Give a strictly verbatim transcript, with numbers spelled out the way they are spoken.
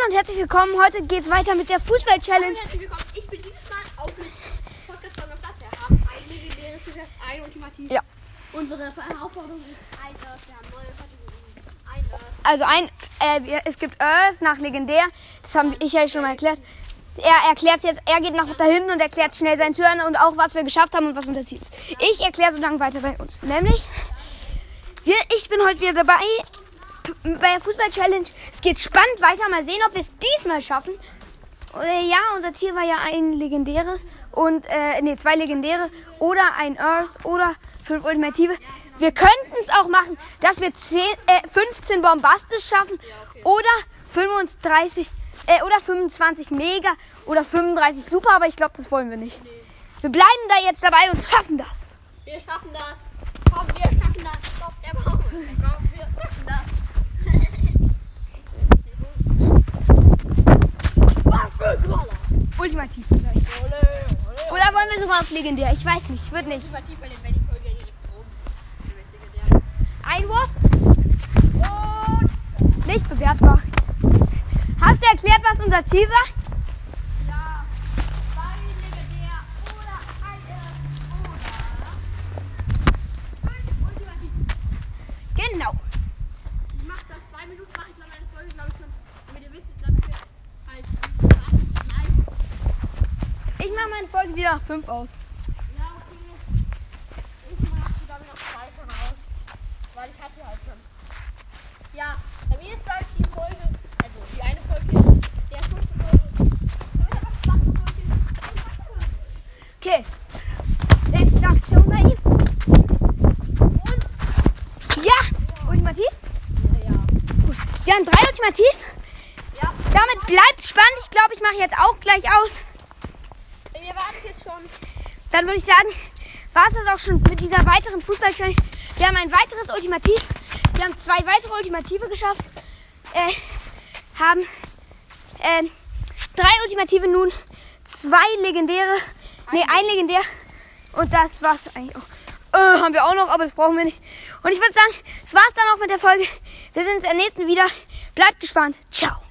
Hallo und herzlich willkommen. Heute geht es weiter mit der Fußball-Challenge. Herzlich willkommen. Ich bin dieses Mal auch mit Podcast von der Platz. Wir haben ein legendäres Geschäft, ein Ultimativ. Ja. Unsere Herausforderung ist ein Earth. Wir haben neue Kategorien. Ein Earth. Also ein, äh, es gibt Earth nach legendär. Das habe ich ja schon mal erklärt. Er erklärt jetzt, er geht nach dahin und erklärt schnell sein Turn und auch was wir geschafft haben und was unser Ziel ist. Ich erkläre so lange weiter bei uns. Nämlich, wir, ich bin heute wieder dabei bei der Fußball-Challenge. Es geht spannend weiter. Mal sehen, ob wir es diesmal schaffen. Äh, ja, unser Ziel war ja ein legendäres und, äh, nee, zwei legendäre oder ein Earth oder fünf Ultimative. Wir könnten es auch machen, dass wir zehn, äh, fünfzehn Bombastisch schaffen oder fünfunddreißig äh, oder fünfundzwanzig Mega oder fünfunddreißig Super, aber ich glaube, das wollen wir nicht. Wir bleiben da jetzt dabei und schaffen das. Wir schaffen das. Komm, wir schaffen das. Stopp, der Baum. Komm, wir schaffen das. Ultimativ vielleicht. Oder wollen wir sogar auf legendär? Ich weiß nicht, wird nicht. Ultimativ, weil dann wäre die Folge ja direkt oben. Einwurf. Und nicht bewertbar. Hast du erklärt, was unser Ziel war? Ja. Zwei legendär oder ein Earth oder fünf Ultimativ. Genau. Ich mache das zwei Minuten, mache ich noch eine Folge, glaube ich schon. Damit ihr wisst, damit wir halt nein. Ich mache meine Folge wieder nach fünf aus. Ja, okay. Ich mache sogar noch zwei schon aus. Weil ich hatte halt schon. Ja, bei mir ist halt die Folge, also die eine Folge, der fünfte Folge. Okay. Letzte Aktion bei ihm. Und ja, Ultimativ. Ja, ja. Gut. Wir haben drei Ultimativ. Ja, Damit bleibt es spannend. Ich glaube, ich mache jetzt auch gleich aus. wir warten jetzt schon. Dann würde ich sagen, war es das auch schon mit dieser weiteren Fußball-Challenge. Wir haben ein weiteres Ultimativ. Wir haben zwei weitere Ultimative geschafft. Äh, haben äh, drei Ultimative nun, zwei legendäre, nee, ein legendär. Und das war's eigentlich auch. Äh, haben wir auch noch, aber das brauchen wir nicht. Und ich würde sagen, das war's dann auch mit der Folge. Wir sehen uns am nächsten wieder. Bleibt gespannt. Ciao.